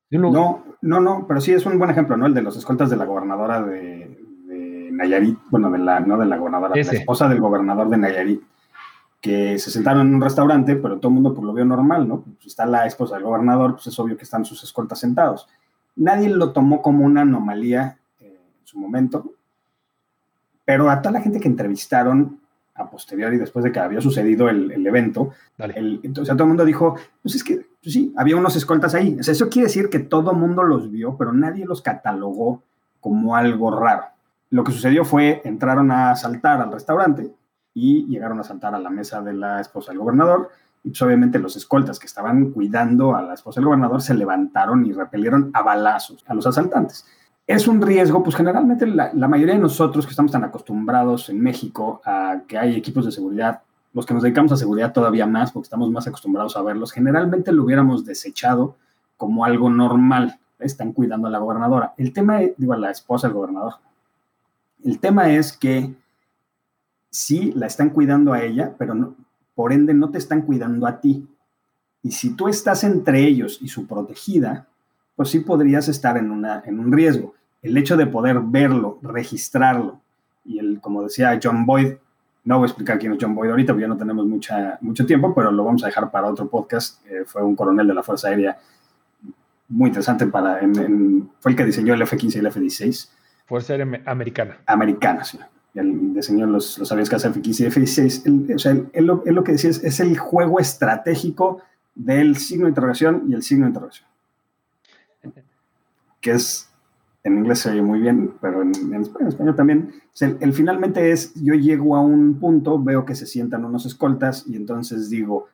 No, pero sí es un buen ejemplo, ¿no? El de los escoltas de la gobernadora de Nayarit, bueno, no de la gobernadora, de la esposa del gobernador de Nayarit, que se sentaron en un restaurante, pero todo el mundo pues lo vio normal, ¿no? Pues está la esposa del gobernador, pues es obvio que están sus escoltas sentados. Nadie lo tomó como una anomalía en su momento, pero a toda la gente que entrevistaron a posteriori, después de que había sucedido el evento, entonces todo el mundo dijo, pues es que pues sí, había unos escoltas ahí. O sea, eso quiere decir que todo el mundo los vio, pero nadie los catalogó como algo raro. Lo que sucedió fue, entraron a asaltar al restaurante y llegaron a asaltar a la mesa de la esposa del gobernador, y pues obviamente los escoltas que estaban cuidando a la esposa del gobernador se levantaron y repelieron a balazos a los asaltantes. Es un riesgo, pues generalmente la mayoría de nosotros que estamos tan acostumbrados en México a que hay equipos de seguridad, los que nos dedicamos a seguridad todavía más, porque estamos más acostumbrados a verlos, generalmente lo hubiéramos desechado como algo normal. Están cuidando a la gobernadora. El tema, a la esposa del gobernador. El tema es que sí la están cuidando a ella, pero no, por ende no te están cuidando a ti. Y si tú estás entre ellos y su protegida, pues sí podrías estar en un riesgo. El hecho de poder verlo, registrarlo, y como decía John Boyd, No voy a explicar quién es John Boyd ahorita, porque ya no tenemos mucho tiempo, pero lo vamos a dejar para otro podcast. Fue un coronel de la Fuerza Aérea muy interesante. Fue el que diseñó el F-15 y el F-16. Fuerza Aérea Americana. Americana, sí. Él diseñó los aviones que hace F-15 y F-16. Él lo que decía es el juego estratégico del signo de interrogación y el signo de interrogación. Que es, en inglés se oye muy bien, pero en español también. Finalmente yo llego a un punto, veo que se sientan unos escoltas y entonces digo,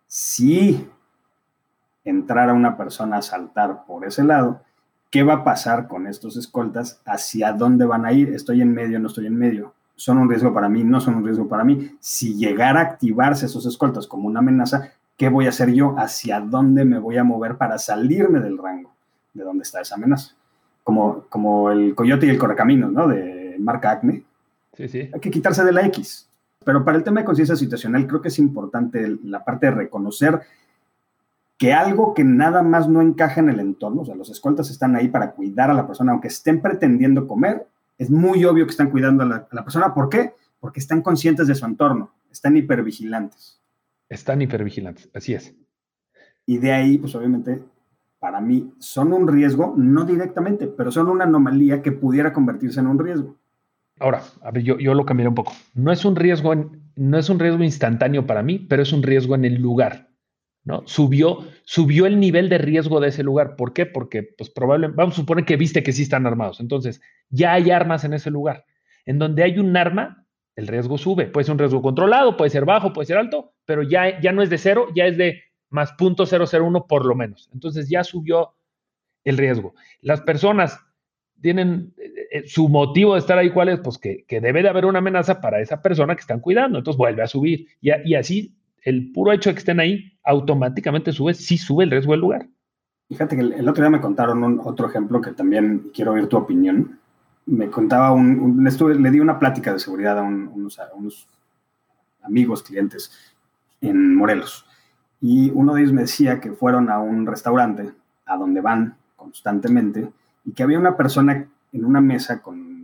si entrara una persona a saltar por ese lado, ¿qué va a pasar con estos escoltas? ¿Hacia dónde van a ir? ¿Estoy en medio? ¿No estoy en medio? ¿Son un riesgo para mí? ¿No son un riesgo para mí? Si llegara a activarse esos escoltas como una amenaza, ¿qué voy a hacer yo? ¿Hacia dónde me voy a mover para salirme del rango de donde está esa amenaza? Como el coyote y el correcaminos, ¿no? De Mark Acme. Sí, sí. Hay que quitarse de la X. Pero para el tema de conciencia situacional, creo que es importante la parte de reconocer que algo que nada más no encaja en el entorno, o sea, los escoltas están ahí para cuidar a la persona, aunque estén pretendiendo comer, es muy obvio que están cuidando a la persona. ¿Por qué? Porque están conscientes de su entorno, están hipervigilantes. Están hipervigilantes, así es. Y de ahí, pues obviamente, para mí, son un riesgo, no directamente, pero son una anomalía que pudiera convertirse en un riesgo. Ahora, a ver, yo lo cambiaré un poco. No es un riesgo instantáneo para mí, pero es un riesgo en el lugar, ¿no? Subió el nivel de riesgo de ese lugar. ¿Por qué? Porque, pues, probablemente, vamos a suponer que viste que sí están armados. Entonces, ya hay armas en ese lugar. En donde hay un arma, el riesgo sube. Puede ser un riesgo controlado, puede ser bajo, puede ser alto, pero ya no es de 0, ya es de más 0.001 por lo menos. Entonces, ya subió el riesgo. Las personas tienen su motivo de estar ahí, ¿cuál es? Pues que debe de haber una amenaza para esa persona que están cuidando. Entonces, vuelve a subir. Y así, el puro hecho de que estén ahí, automáticamente sí sube el riesgo del lugar. Fíjate que el otro día me contaron otro ejemplo que también quiero oír tu opinión. Me contaba le di una plática de seguridad a unos amigos, clientes en Morelos. Y uno de ellos me decía que fueron a un restaurante a donde van constantemente y que había una persona en una mesa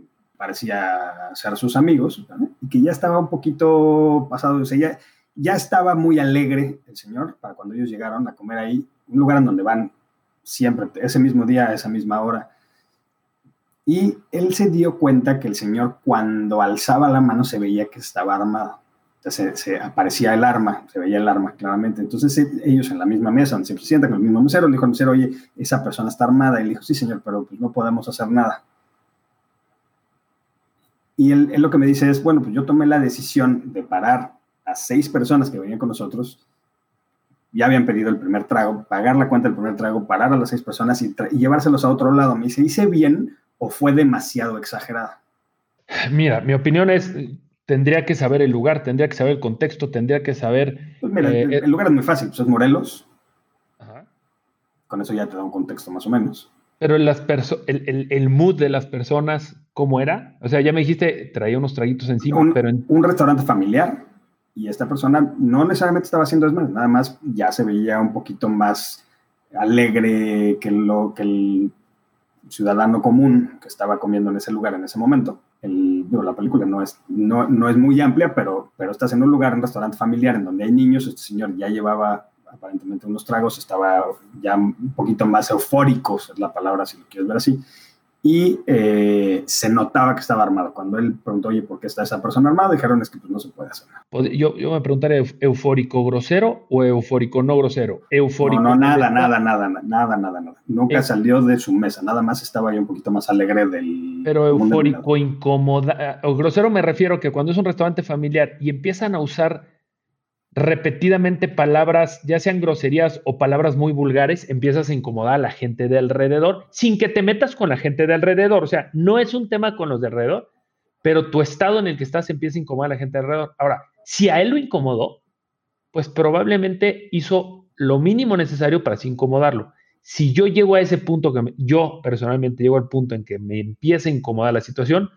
parecía ser sus amigos, ¿no? Y que ya estaba un poquito pasado, o sea, ya estaba muy alegre el señor para cuando ellos llegaron a comer ahí, un lugar en donde van siempre, ese mismo día, a esa misma hora. Y él se dio cuenta que el señor, cuando alzaba la mano, se veía que estaba armado. O sea, se aparecía el arma, se veía el arma claramente. Entonces ellos en la misma mesa, donde siempre se sientan con el mismo mesero, le dijo al mesero, oye, esa persona está armada. Y le dijo, sí señor, pero pues no podemos hacer nada. Y él lo que me dice es, bueno, pues yo tomé la decisión de parar a 6 personas que venían con nosotros, ya habían pedido el primer trago, pagar la cuenta del primer trago, parar a las 6 personas y llevárselos a otro lado. Me dice, ¿hice bien o fue demasiado exagerado? Mira, mi opinión es, tendría que saber el lugar, tendría que saber el contexto, tendría que saber... Pues mira, el lugar es muy fácil, pues es Morelos. Ajá. Con eso ya te da un contexto más o menos. Pero el mood de las personas, ¿cómo era? O sea, ya me dijiste, traía unos traguitos encima, un restaurante familiar, y esta persona no necesariamente estaba haciendo desmadre, nada más ya se veía un poquito más alegre que el ciudadano común que estaba comiendo en ese lugar en ese momento. La película no es muy amplia, pero estás en un lugar, un restaurante familiar en donde hay niños. Este señor ya llevaba aparentemente unos tragos, estaba ya un poquito más eufórico, es la palabra si lo quieres ver así, y se notaba que estaba armado. Cuando él preguntó, oye, ¿por qué está esa persona armada? Dijeron, es que pues no se puede hacer nada. Yo me preguntaría, ¿eufórico grosero o eufórico no grosero? Eufórico. No, nada. Nunca salió de su mesa, nada más estaba ahí un poquito más alegre del... Pero eufórico, incomoda, o grosero me refiero que cuando es un restaurante familiar y empiezan a usar repetidamente palabras, ya sean groserías o palabras muy vulgares, empiezas a incomodar a la gente de alrededor sin que te metas con la gente de alrededor. O sea, no es un tema con los de alrededor, pero tu estado en el que estás empieza a incomodar a la gente de alrededor. Ahora, si a él lo incomodó, pues probablemente hizo lo mínimo necesario para así incomodarlo. Si yo llego a ese punto, yo personalmente llego al punto en que me empieza a incomodar la situación,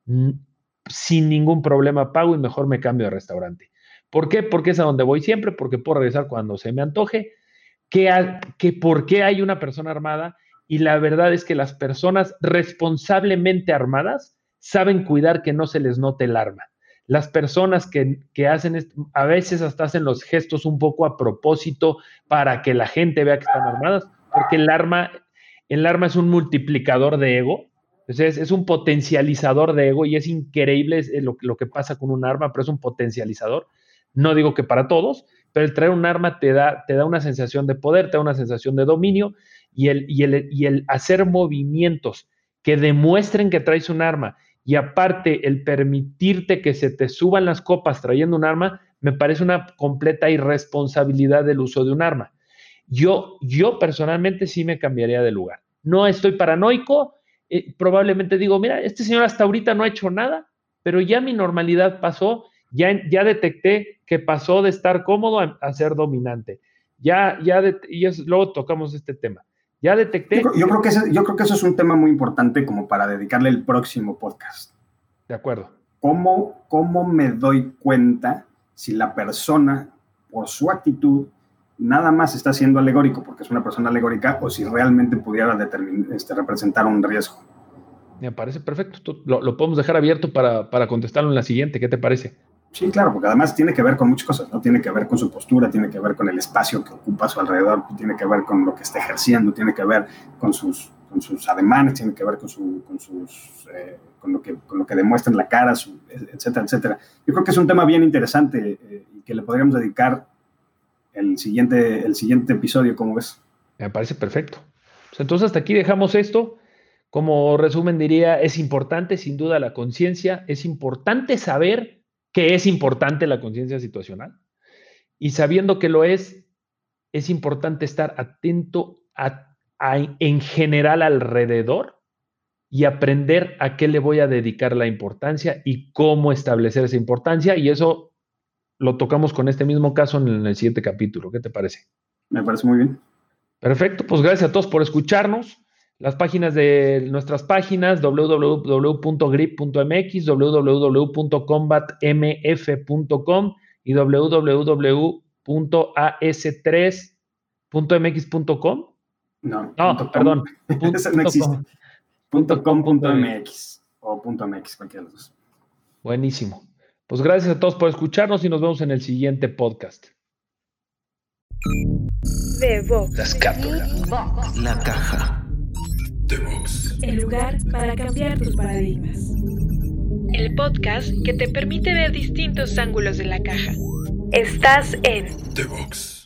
sin ningún problema pago y mejor me cambio de restaurante. ¿Por qué? Porque es a donde voy siempre, porque puedo regresar cuando se me antoje, que por qué hay una persona armada, y la verdad es que las personas responsablemente armadas saben cuidar que no se les note el arma. las personas que hacen esto, a veces hasta hacen los gestos un poco a propósito para que la gente vea que están armadas, porque el arma es un multiplicador de ego, entonces es un potencializador de ego y es increíble lo que pasa con un arma, pero es un potencializador. No digo que para todos, pero el traer un arma te da una sensación de poder, te da una sensación de dominio y el hacer movimientos que demuestren que traes un arma y aparte el permitirte que se te suban las copas trayendo un arma, me parece una completa irresponsabilidad del uso de un arma. Yo personalmente sí me cambiaría de lugar. No estoy paranoico, probablemente digo, mira, este señor hasta ahorita no ha hecho nada, pero ya mi normalidad pasó, ya detecté que pasó de estar cómodo a ser dominante. Luego tocamos este tema. Ya detecté. Yo creo que eso es un tema muy importante como para dedicarle el próximo podcast. De acuerdo. ¿Cómo me doy cuenta si la persona, por su actitud, nada más está siendo alegórico porque es una persona alegórica o si realmente pudiera representar un riesgo? Me parece perfecto. Lo podemos dejar abierto para contestarlo en la siguiente. ¿Qué te parece? Sí, claro, porque además tiene que ver con muchas cosas, ¿no? Tiene que ver con su postura, tiene que ver con el espacio que ocupa a su alrededor, tiene que ver con lo que está ejerciendo, tiene que ver con sus ademanes, tiene que ver con lo que demuestra en la cara, etcétera, etcétera. Yo creo que es un tema bien interesante y que le podríamos dedicar el siguiente episodio, ¿cómo ves? Me parece perfecto. Pues entonces hasta aquí dejamos esto. Como resumen diría, es importante sin duda la conciencia, es importante saber que es importante la conciencia situacional y sabiendo que lo es importante estar atento en general alrededor y aprender a qué le voy a dedicar la importancia y cómo establecer esa importancia y eso lo tocamos con este mismo caso en el siguiente capítulo. ¿Qué te parece? Me parece muy bien. Perfecto, pues gracias a todos por escucharnos. Nuestras páginas www.grip.mx, www.combatmf.com y www.as3.mx.com. No, perdón. Eso no existe. .com.mx o .mx, cualquiera de los dos. Buenísimo. Pues gracias a todos por escucharnos y nos vemos en el siguiente podcast. The Box. La escápula. La caja. The Box. El lugar para cambiar tus paradigmas. El podcast que te permite ver distintos ángulos de la caja. Estás en The Box.